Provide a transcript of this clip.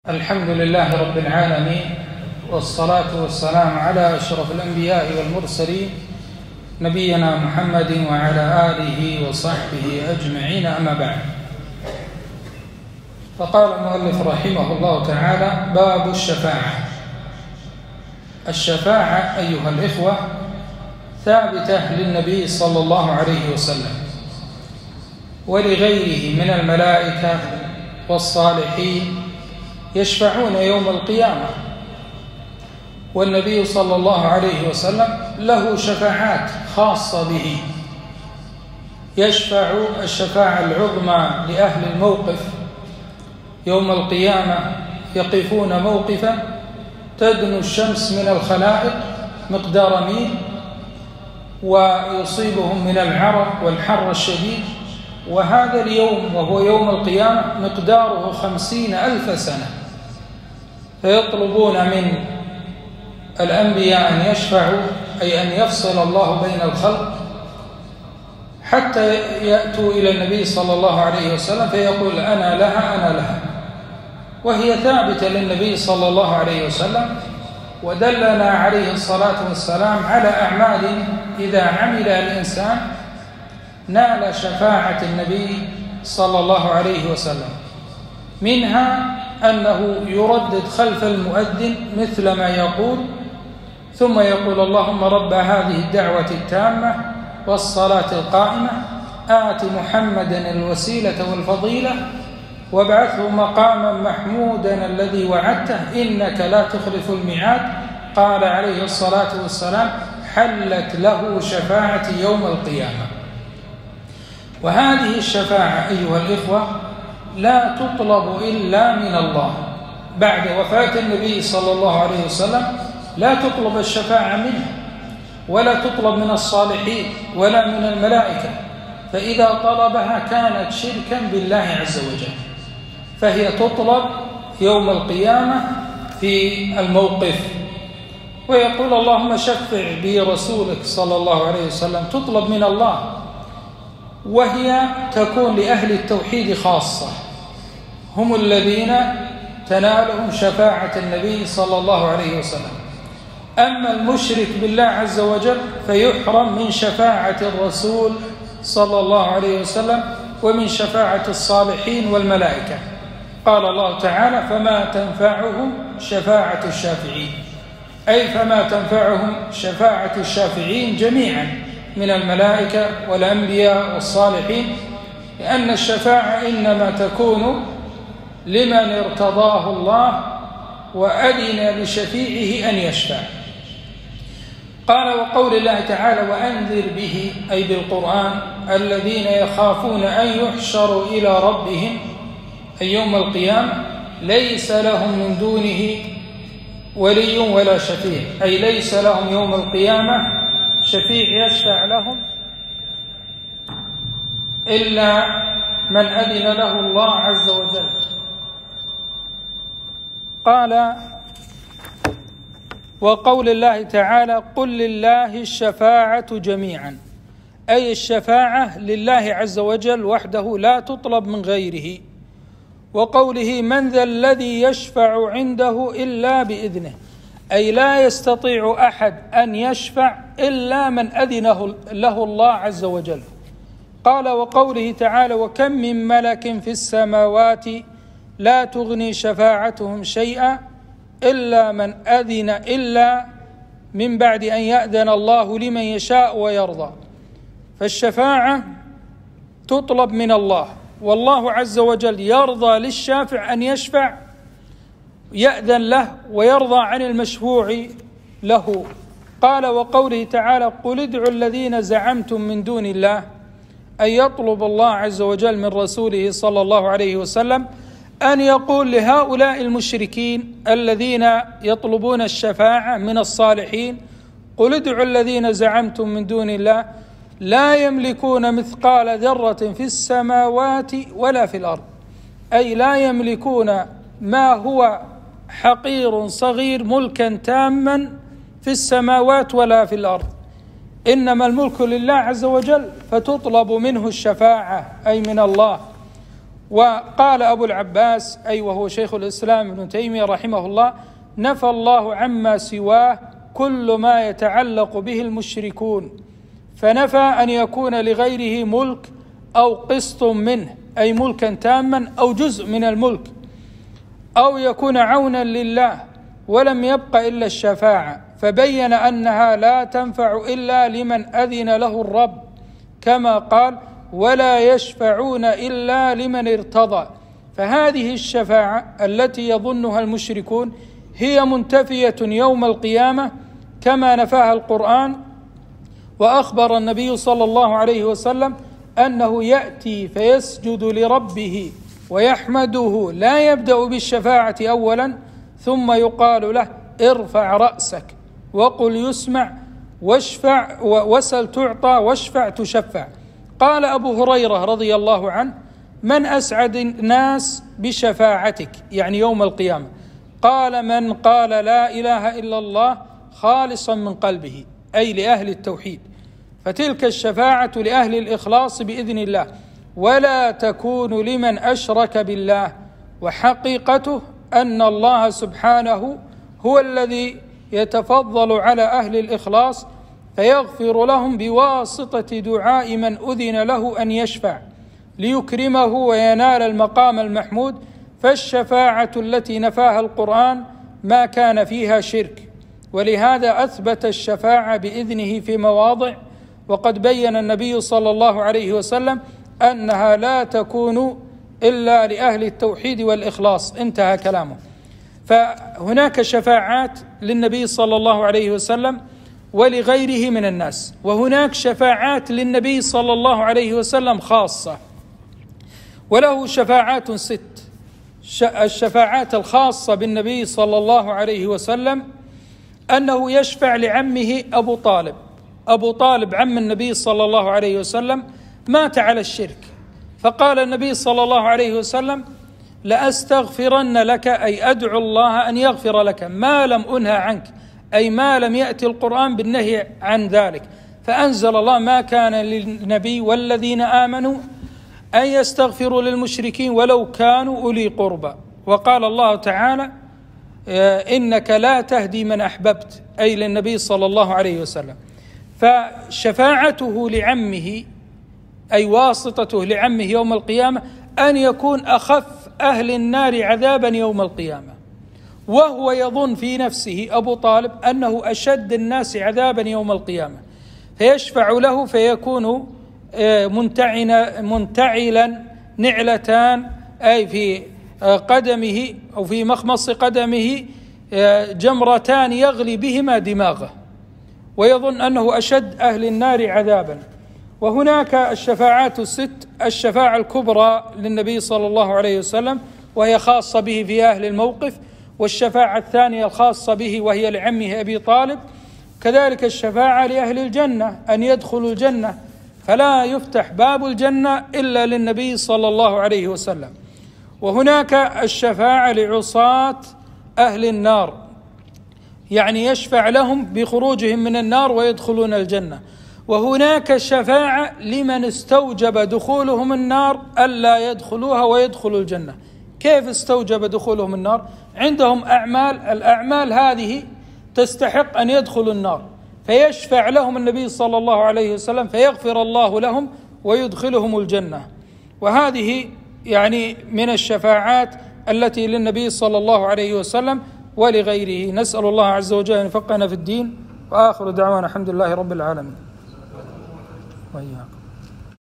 الحمد لله رب العالمين، والصلاة والسلام على أشرف الأنبياء والمرسلين نبينا محمد وعلى آله وصحبه أجمعين، أما بعد. فقال المؤلف رحمه الله تعالى: باب الشفاعة. الشفاعة أيها الإخوة ثابتة للنبي صلى الله عليه وسلم ولغيره من الملائكة والصالحين يشفعون يوم القيامة، والنبي صلى الله عليه وسلم له شفاعات خاصة به، يشفع الشفاعة العظمى لأهل الموقف يوم القيامة، يقفون موقفا تدنو الشمس من الخلائق مقدار ميل، ويصيبهم من العرق والحر الشديد، وهذا اليوم وهو يوم القيامة مقداره 50,000 سنة، فيطلبون من الأنبياء أن يشفعوا، أي أن يفصل الله بين الخلق، حتى يأتوا إلى النبي صلى الله عليه وسلم فيقول: أنا لها أنا لها. وهي ثابتة للنبي صلى الله عليه وسلم، ودلنا عليه الصلاة والسلام على أعمال إذا عمل الإنسان نال شفاعة النبي صلى الله عليه وسلم، منها أنه يردد خلف المؤذن مثل ما يقول، ثم يقول: اللهم رب هذه الدعوة التامة والصلاة القائمة آت محمدا الوسيلة والفضيلة وابعثه مقاما محمودا الذي وعدته إنك لا تخلف الميعاد. قال عليه الصلاة والسلام: حلت له شفاعة يوم القيامة. وهذه الشفاعة أيها الإخوة لا تطلب إلا من الله. بعد وفاة النبي صلى الله عليه وسلم لا تطلب الشفاعة منه، ولا تطلب من الصالحين ولا من الملائكة، فإذا طلبها كانت شركا بالله عز وجل، فهي تطلب يوم القيامة في الموقف، ويقول: اللهم شفع برسولك صلى الله عليه وسلم، تطلب من الله، وهي تكون لأهل التوحيد خاصة، هم الذين تنالهم شفاعة النبي صلى الله عليه وسلم. أما المشرك بالله عز وجل فيحرم من شفاعة الرسول صلى الله عليه وسلم ومن شفاعة الصالحين والملائكة. قال الله تعالى: فما تنفعهم شفاعة الشافعين، أي فما تنفعهم شفاعة الشافعين جميعا من الملائكة والأنبياء والصالحين، لأن الشفاعة إنما تكون لمن ارتضاه الله وأذن لشفيعه أن يشفع. قال: وقول الله تعالى: وأنذر به، أي بالقرآن، الذين يخافون أن يحشروا إلى ربهم، أي يوم القيامة ليس لهم من دونه ولي ولا شفيع، أي ليس لهم يوم القيامة شفيع يشفع لهم إلا من أذن له الله عز وجل. قال: وقول الله تعالى: قل لله الشفاعة جميعا، أي الشفاعة لله عز وجل وحده لا تطلب من غيره. وقوله: من ذا الذي يشفع عنده إلا بإذنه، أي لا يستطيع أحد أن يشفع إلا من أذنه له الله عز وجل. قال: وقوله تعالى: وكم من ملك في السماوات لا تغني شفاعتهم شيئا إلا من أذن، إلا من بعد أن يأذن الله لمن يشاء ويرضى. فالشفاعة تطلب من الله، والله عز وجل يرضى للشافع أن يشفع، يأذن له ويرضى عن المشفوع له. قال: وقوله تعالى: قل ادعوا الذين زعمتم من دون الله، أن يطلب الله عز وجل من رسوله صلى الله عليه وسلم أن يقول لهؤلاء المشركين الذين يطلبون الشفاعة من الصالحين: قل ادعوا الذين زعمتم من دون الله لا يملكون مثقال ذرة في السماوات ولا في الأرض، أي لا يملكون ما هو حقير صغير ملكا تاما في السماوات ولا في الأرض، إنما الملك لله عز وجل، فتطلب منه الشفاعة أي من الله. وقال أبو العباس أي وهو شيخ الإسلام ابن تيمية رحمه الله: نفى الله عما سواه كل ما يتعلق به المشركون، فنفى أن يكون لغيره ملك أو قسط منه، أي ملكا تاما أو جزء من الملك، أو يكون عونا لله، ولم يبق إلا الشفاعة، فبين أنها لا تنفع إلا لمن أذن له الرب، كما قال: ولا يشفعون إلا لمن ارتضى. فهذه الشفاعة التي يظنها المشركون هي منتفية يوم القيامة كما نفاها القرآن، وأخبر النبي صلى الله عليه وسلم أنه يأتي فيسجد لربه ويحمده، لا يبدأ بالشفاعة أولا، ثم يقال له: ارفع رأسك وقل يسمع واشفع وسل تعطى واشفع تشفع. قال أبو هريرة رضي الله عنه: من أسعد الناس بشفاعتك، يعني يوم القيامة؟ قال: من قال لا إله إلا الله خالصا من قلبه، أي لأهل التوحيد. فتلك الشفاعة لأهل الإخلاص بإذن الله، ولا تكون لمن أشرك بالله. وحقيقته أن الله سبحانه هو الذي يتفضل على أهل الإخلاص فيغفر لهم بواسطة دعاء من أذن له أن يشفع ليكرمه وينال المقام المحمود. فالشفاعة التي نفاها القرآن ما كان فيها شرك، ولهذا أثبت الشفاعة بإذنه في مواضع، وقد بين النبي صلى الله عليه وسلم أنها لا تكون إلا لأهل التوحيد والإخلاص. انتهى كلامه. فهناك شفاعات للنبي صلى الله عليه وسلم ولغيره من الناس، وهناك شفاعات للنبي صلى الله عليه وسلم خاصة، وله شفاعات 6. الشفاعات الخاصة بالنبي صلى الله عليه وسلم أنه يشفع لعمه أبو طالب. أبو طالب عم النبي صلى الله عليه وسلم مات على الشرك، فقال النبي صلى الله عليه وسلم: لأستغفرن لك، أي أدعو الله أن يغفر لك ما لم أنهى عنك، أي ما لم يأتي القرآن بالنهي عن ذلك. فأنزل الله: ما كان للنبي والذين آمنوا أن يستغفروا للمشركين ولو كانوا أولي قربى. وقال الله تعالى: إنك لا تهدي من أحببت، أي للنبي صلى الله عليه وسلم. فشفاعته لعمه أي واسطته لعمه يوم القيامة أن يكون أخف أهل النار عذابا يوم القيامة، وهو يظن في نفسه أبو طالب أنه أشد الناس عذابا يوم القيامة، فيشفع له فيكون منتعلا نعلتان، أي في قدمه أو في مخمص قدمه جمرتان يغلي بهما دماغه، ويظن أنه أشد أهل النار عذابا. وهناك الشفاعات 6: الشفاعة الكبرى للنبي صلى الله عليه وسلم وهي خاصة به في أهل الموقف، والشفاعة الثانية الخاصة به وهي لعمه أبي طالب. كذلك الشفاعة لأهل الجنة أن يدخلوا الجنة، فلا يفتح باب الجنة إلا للنبي صلى الله عليه وسلم. وهناك الشفاعة لعصاة أهل النار، يعني يشفع لهم بخروجهم من النار ويدخلون الجنة. وهناك شفاعة لمن استوجب دخولهم النار ألا يدخلوها ويدخلوا الجنة. كيف استوجب دخولهم النار؟ عندهم الأعمال هذه تستحق أن يدخلوا النار، فيشفع لهم النبي صلى الله عليه وسلم فيغفر الله لهم ويدخلهم الجنة. وهذه يعني من الشفاعات التي للنبي صلى الله عليه وسلم ولغيره. نسأل الله عز وجل أن يفقهنا في الدين، وآخر دعوانا الحمد لله رب العالمين. وإياكم.